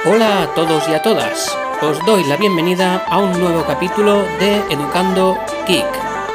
Hola a todos y a todas, os doy la bienvenida a un nuevo capítulo de Educando Geek.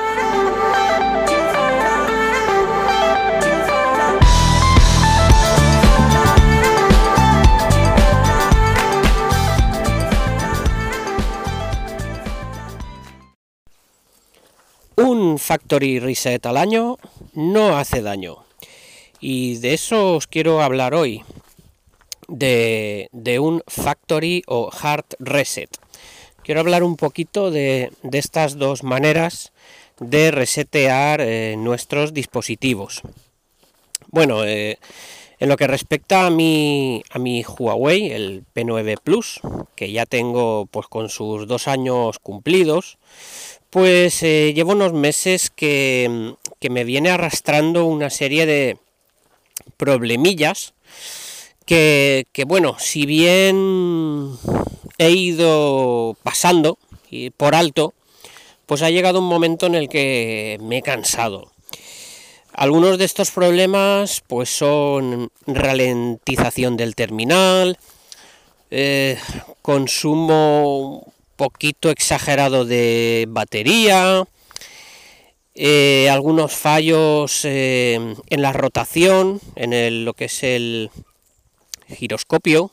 Un factory reset al año no hace daño, y de eso os quiero hablar hoy. De un factory o hard reset. Quiero hablar un poquito de estas dos maneras de resetear nuestros dispositivos. Bueno, en lo que respecta a mi Huawei, el P9 Plus, que ya tengo pues con sus 2 años cumplidos, pues llevo unos meses que me viene arrastrando una serie de problemillas que bueno, si bien he ido pasando por alto, pues ha llegado un momento en el que me he cansado. Algunos de estos problemas pues son ralentización del terminal, consumo un poquito exagerado de batería, algunos fallos en la rotación, en lo que es el giroscopio,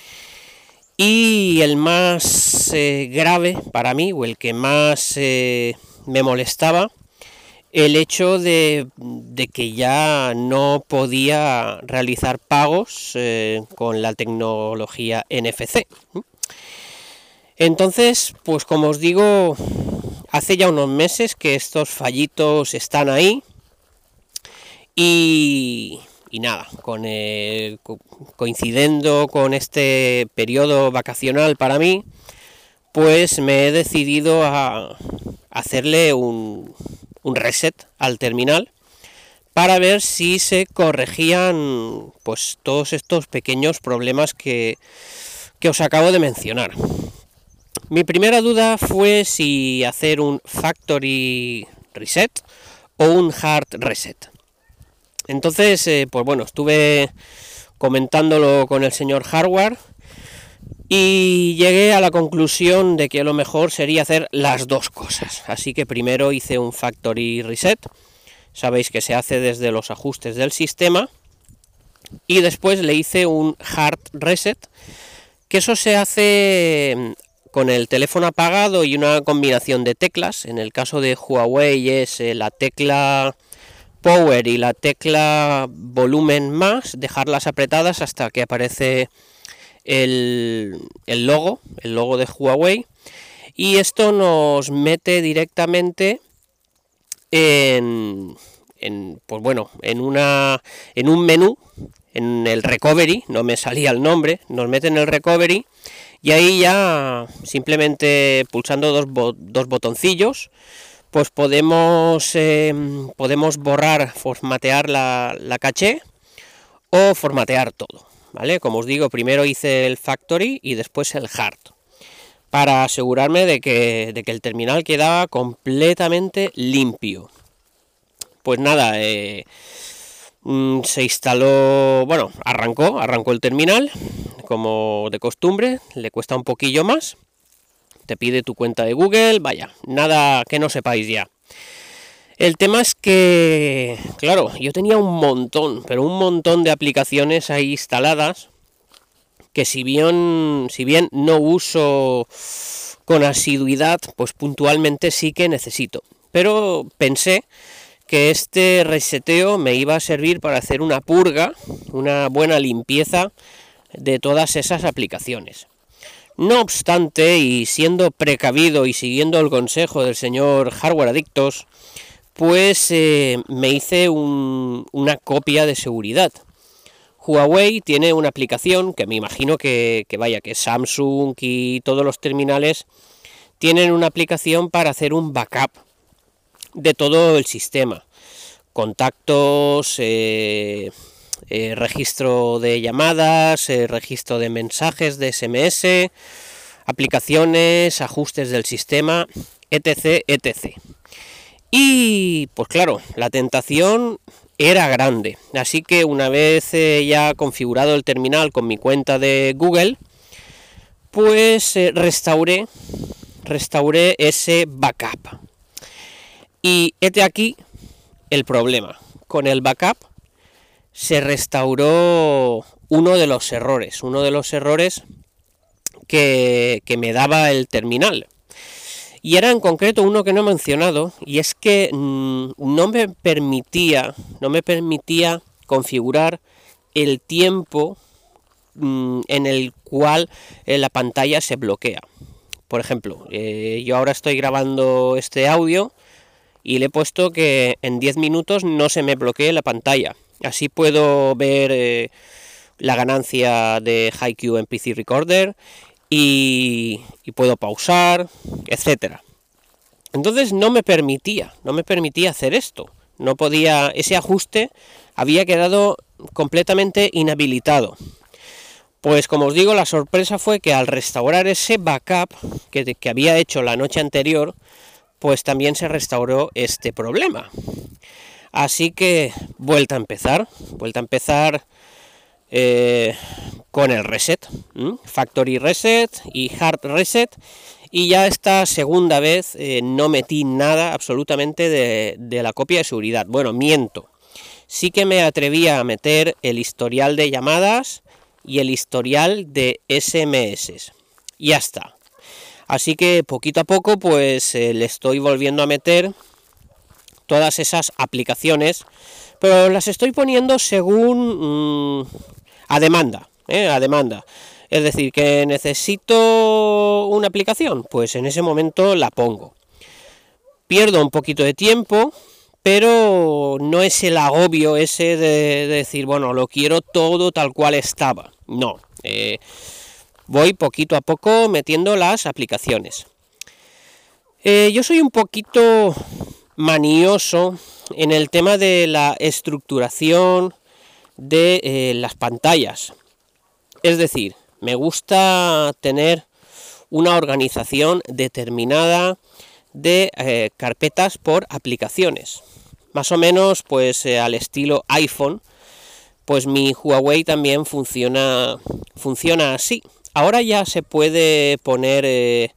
y el más grave para mí, o el que más me molestaba, el hecho de que ya no podía realizar pagos con la tecnología NFC. Entonces, pues como os digo, hace ya unos meses que estos fallitos están ahí, y nada, coincidiendo con este periodo vacacional para mí, pues me he decidido a hacerle un reset al terminal para ver si se corregían pues todos estos pequeños problemas que os acabo de mencionar. Mi primera duda fue si hacer un factory reset o un hard reset. Entonces, pues bueno, estuve comentándolo con el señor hardware y llegué a la conclusión de que lo mejor sería hacer las dos cosas. Así que primero hice un factory reset, sabéis que se hace desde los ajustes del sistema, y después le hice un hard reset, que eso se hace con el teléfono apagado y una combinación de teclas. En el caso de Huawei es la tecla Power y la tecla volumen más, dejarlas apretadas hasta que aparece el logo de Huawei, y esto nos mete directamente en un menú, en el recovery, no me salía el nombre, nos mete en el recovery, y ahí ya simplemente pulsando dos botoncillos pues podemos borrar, formatear la caché o formatear todo, ¿vale? Como os digo, primero hice el factory y después el hard, para asegurarme de que el terminal quedaba completamente limpio. Pues nada, se instaló, bueno, arrancó el terminal, como de costumbre, le cuesta un poquillo más. Te pide tu cuenta de Google, vaya, nada que no sepáis ya. El tema es que, claro, yo tenía un montón de aplicaciones ahí instaladas, que si bien no uso con asiduidad, pues puntualmente sí que necesito. Pero pensé que este reseteo me iba a servir para hacer una purga, una buena limpieza de todas esas aplicaciones. No obstante, y siendo precavido y siguiendo el consejo del señor Hardware Adictos, pues me hice una copia de seguridad. Huawei tiene una aplicación que me imagino que Samsung y todos los terminales tienen una aplicación para hacer un backup de todo el sistema. Contactos, registro de llamadas, registro de mensajes de SMS, aplicaciones, ajustes del sistema, etc, etc. Y pues claro, la tentación era grande, así que una vez ya configurado el terminal con mi cuenta de Google, pues restauré ese backup. Y este aquí el problema. Con el backup se restauró uno de los errores que me daba el terminal. Y era en concreto uno que no he mencionado, y es que no me permitía configurar el tiempo en el cual la pantalla se bloquea. Por ejemplo, yo ahora estoy grabando este audio y le he puesto que en 10 minutos no se me bloquee la pantalla. Así puedo ver la ganancia de HiQ MP3 Recorder y puedo pausar, etcétera. Entonces no me permitía hacer esto. No podía, ese ajuste había quedado completamente inhabilitado. Pues como os digo, la sorpresa fue que al restaurar ese backup que había hecho la noche anterior, pues también se restauró este problema. Así que vuelta a empezar con el reset, factory reset y hard reset, y ya esta segunda vez no metí nada absolutamente de la copia de seguridad. Bueno, miento, sí que me atrevía a meter el historial de llamadas y el historial de SMS, ya está. Así que poquito a poco pues le estoy volviendo a meter todas esas aplicaciones, pero las estoy poniendo según a demanda. Es decir, que necesito una aplicación, pues en ese momento la pongo. Pierdo un poquito de tiempo, pero no es el agobio ese de decir, bueno, lo quiero todo tal cual estaba. No, voy poquito a poco metiendo las aplicaciones. Yo soy un poquito manioso en el tema de la estructuración de las pantallas. Es decir, me gusta tener una organización determinada de carpetas por aplicaciones. Más o menos pues al estilo iPhone, pues mi Huawei también funciona así. Ahora ya se puede poner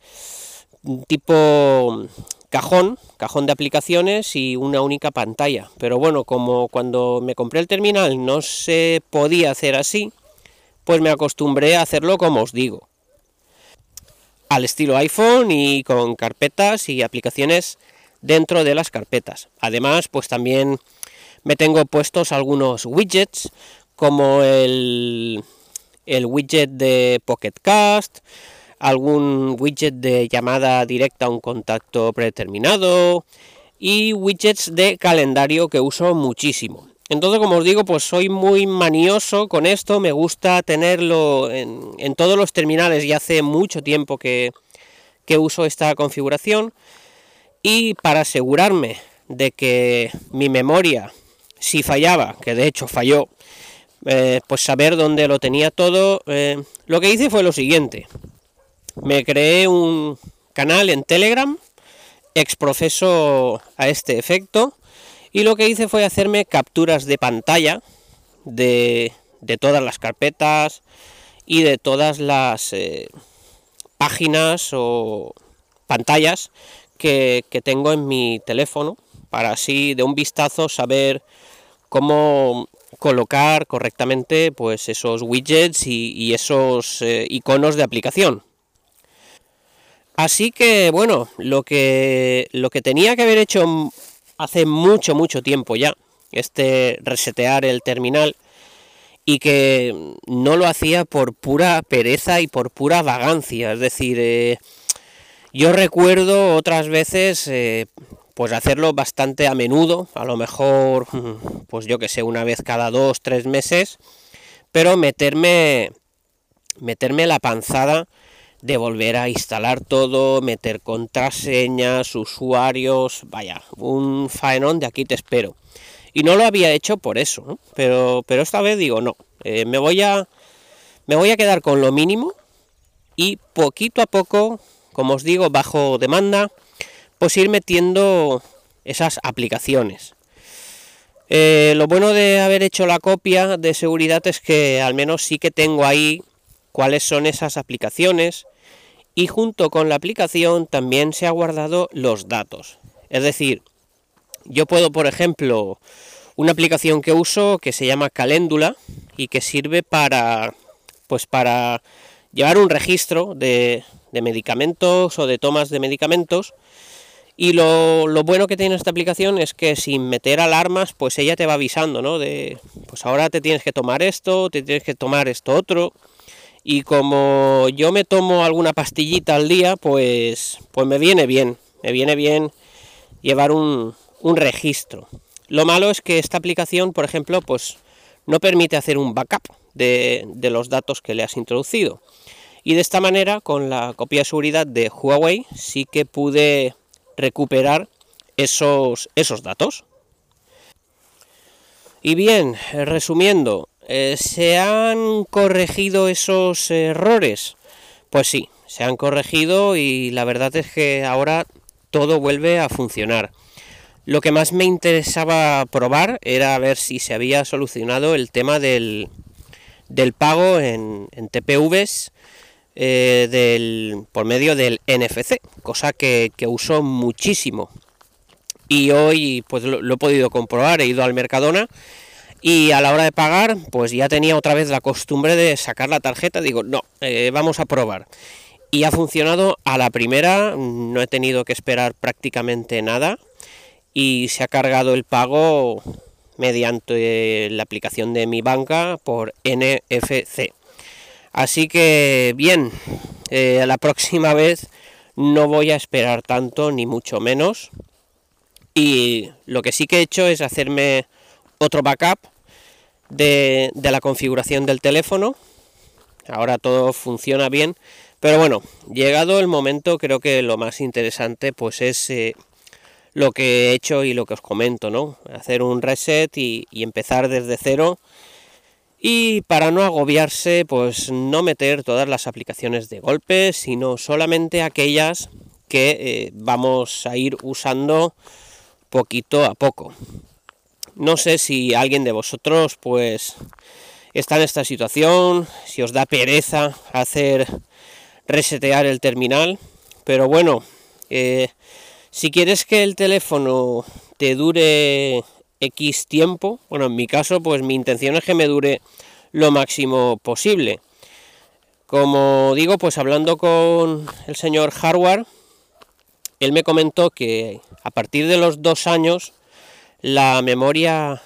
tipo cajón de aplicaciones y una única pantalla. Pero bueno, como cuando me compré el terminal no se podía hacer así, pues me acostumbré a hacerlo como os digo, al estilo iPhone y con carpetas y aplicaciones dentro de las carpetas. Además, pues también me tengo puestos algunos widgets, como el widget de Pocket Cast, algún widget de llamada directa a un contacto predeterminado y widgets de calendario que uso muchísimo. Entonces, como os digo, pues soy muy manioso con esto, me gusta tenerlo en todos los terminales y hace mucho tiempo que uso esta configuración, y para asegurarme de que mi memoria, si fallaba, que de hecho falló, pues saber dónde lo tenía todo, lo que hice fue lo siguiente. Me creé un canal en Telegram exprofeso a este efecto, y lo que hice fue hacerme capturas de pantalla de todas las carpetas y de todas las páginas o pantallas que tengo en mi teléfono, para así de un vistazo saber cómo colocar correctamente pues esos widgets y esos iconos de aplicación. Así que bueno, lo que tenía que haber hecho hace mucho tiempo ya, resetear el terminal, y que no lo hacía por pura pereza y por pura vagancia. Es decir, yo recuerdo otras veces pues hacerlo bastante a menudo, a lo mejor pues yo que sé, una vez cada 2-3 meses, pero meterme la panzada de volver a instalar todo, meter contraseñas, usuarios, vaya, un faenón de aquí te espero. Y no lo había hecho por eso, ¿no? Pero esta vez digo, no, me voy a quedar con lo mínimo, y poquito a poco, como os digo, bajo demanda, pues ir metiendo esas aplicaciones. Lo bueno de haber hecho la copia de seguridad es que al menos sí que tengo ahí cuáles son esas aplicaciones, y junto con la aplicación también se ha guardado los datos. Es decir, yo puedo, por ejemplo, una aplicación que uso que se llama Caléndula y que sirve para llevar un registro de medicamentos o de tomas de medicamentos. Y lo bueno que tiene esta aplicación es que sin meter alarmas, pues ella te va avisando, ¿no? Pues ahora te tienes que tomar esto, te tienes que tomar esto otro. Y como yo me tomo alguna pastillita al día, pues me viene bien llevar un registro. Lo malo es que esta aplicación, por ejemplo, pues no permite hacer un backup de los datos que le has introducido. Y de esta manera, con la copia de seguridad de Huawei, sí que pude recuperar esos datos. Y bien, resumiendo, ¿se han corregido esos errores? Pues sí, se han corregido y la verdad es que ahora todo vuelve a funcionar. Lo que más me interesaba probar era ver si se había solucionado el tema del pago en TPVs por medio del NFC, cosa que uso muchísimo. Y hoy pues lo he podido comprobar, he ido al Mercadona y a la hora de pagar pues ya tenía otra vez la costumbre de sacar la tarjeta. Digo, no, vamos a probar. Y ha funcionado a la primera, no he tenido que esperar prácticamente nada y se ha cargado el pago mediante la aplicación de mi banca por NFC. Así que bien, la próxima vez no voy a esperar tanto, ni mucho menos. Y lo que sí que he hecho es hacerme otro backup de la configuración del teléfono. Ahora todo funciona bien, pero bueno, llegado el momento, creo que lo más interesante pues es lo que he hecho y lo que os comento, ¿no? Hacer un reset y empezar desde cero. Y para no agobiarse, pues no meter todas las aplicaciones de golpe, sino solamente aquellas que vamos a ir usando poquito a poco. No sé si alguien de vosotros pues está en esta situación, si os da pereza hacer resetear el terminal, pero bueno, si quieres que el teléfono te dure X tiempo, bueno, en mi caso pues mi intención es que me dure lo máximo posible. Como digo, pues hablando con el señor Hardware, él me comentó que a partir de los 2 años la memoria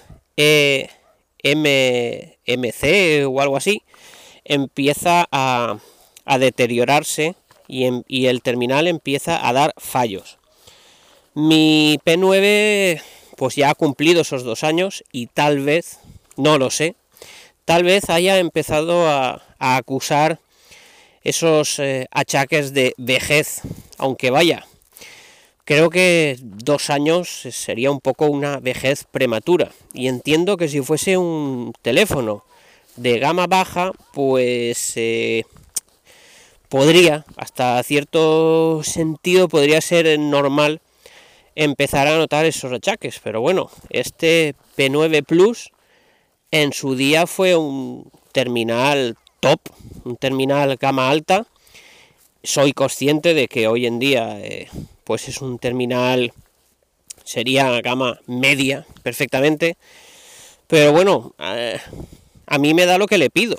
eMMC o algo así empieza a deteriorarse y el terminal empieza a dar fallos. Mi P9 pues ya ha cumplido esos 2 años y tal vez, no lo sé, tal vez haya empezado a acusar esos achaques de vejez, aunque vaya, creo que 2 años sería un poco una vejez prematura. Y entiendo que si fuese un teléfono de gama baja, pues podría, hasta cierto sentido, podría ser normal empezar a notar esos achaques. Pero bueno, este P9 Plus en su día fue un terminal top, un terminal gama alta. Soy consciente de que hoy en día pues es un terminal, sería gama media perfectamente, pero bueno, a mí me da lo que le pido.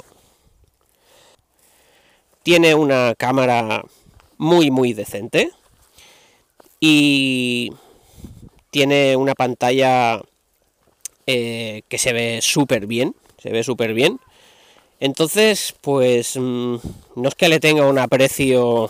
Tiene una cámara muy decente y tiene una pantalla que se ve súper bien, Entonces, pues no es que le tenga un aprecio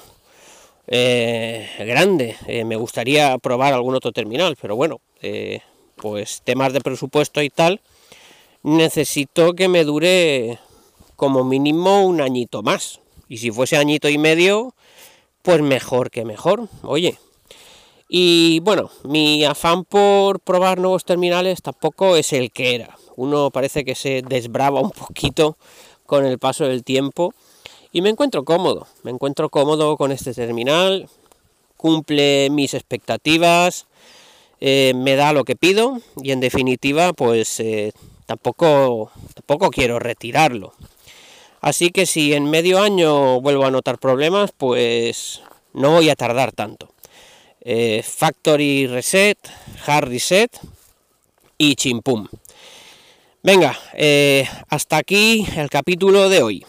grande, me gustaría probar algún otro terminal, pero bueno, pues temas de presupuesto y tal, necesito que me dure como mínimo un añito más, y si fuese añito y medio, pues mejor que mejor, oye. Y bueno, mi afán por probar nuevos terminales tampoco es el que era. Uno parece que se desbrava un poquito con el paso del tiempo y me encuentro cómodo con este terminal, cumple mis expectativas, me da lo que pido y en definitiva pues tampoco quiero retirarlo. Así que si en medio año vuelvo a notar problemas, pues no voy a tardar tanto. Factory reset, hard reset y chimpum. Venga, hasta aquí el capítulo de hoy.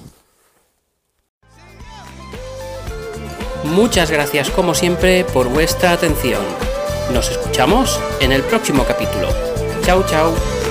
Muchas gracias como siempre por vuestra atención. Nos escuchamos en el próximo capítulo. Chao, chao.